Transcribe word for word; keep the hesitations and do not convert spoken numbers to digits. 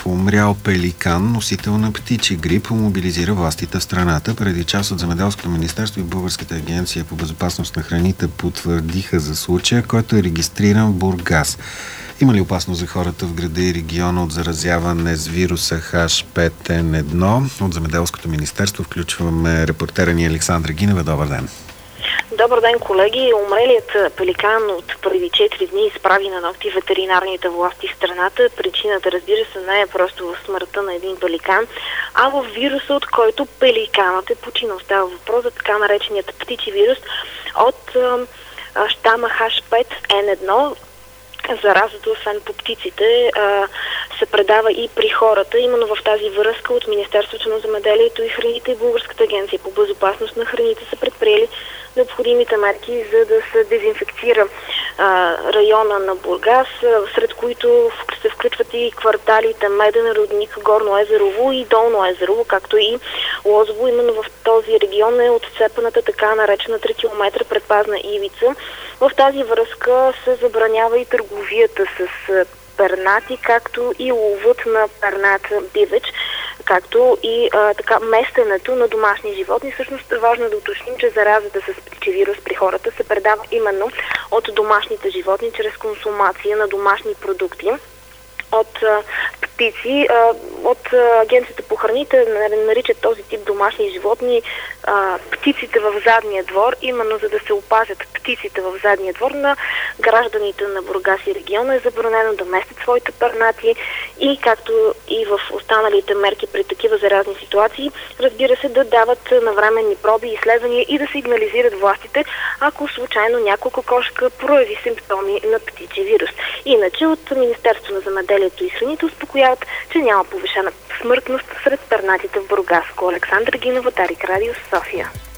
умрял пеликан, носител на птичи грип, мобилизира властите в страната. Преди час от Земеделското министерство и Българската агенция по безопасност на храните потвърдиха за случая, който е регистриран в Бургас. Има ли опасност за хората в града и региона от заразяване с вируса Х пет Н едно? От Земеделското министерство включваме репортера ни Александра Гинева. Добър ден! Добър ден, колеги! Умрелият пеликан от преди четири дни изправи на ногти ветеринарните власти в страната. Причината, разбира се, не е просто в смъртта на един пеликан, а в вируса, от който пеликанът е починал. Става въпрос за така нареченият птичи вирус от а, щама Х пет Н едно. Заразата, освен по птиците, а, се предава и при хората. Именно в тази връзка от Министерството на земеделието и храните и Българската агенция по безопасност на храните са предприели необходимите мерки, за да се дезинфекцира а, района на Бургас, сред които се включват и кварталите Меден, Рудник, Горно Езерово и Долно Езерово, както и Лозово. Именно в този регион е отцепената така наречена три километра предпазна ивица. В тази връзка се забранява и търговията с пернати, както и ловът на пернат дивеч, както и а, така местенето на домашни животни. Всъщност е важно да уточним, че заразата с птичи вирус при хората се предава именно от домашните животни чрез консумация на домашни продукти от а, птици. А, от а, Агенцията по храните наричат този тип домашни животни а, птиците в задния двор, именно за да се опазят птиците в задния двор на гражданите на Бургас и региона. Е забранено да местят своите пернати и, както и в останалите мерки при такива заразни ситуации, разбира се, да дават навременни проби и изследвания и да сигнализират властите, ако случайно няколко кошка прояви симптоми на птичи вирус. Иначе от Министерство на земеделието и храните успокояват, че няма повишена смъртност сред пернатите в Бургаско. Александра Гинева, Дарик Радио, София.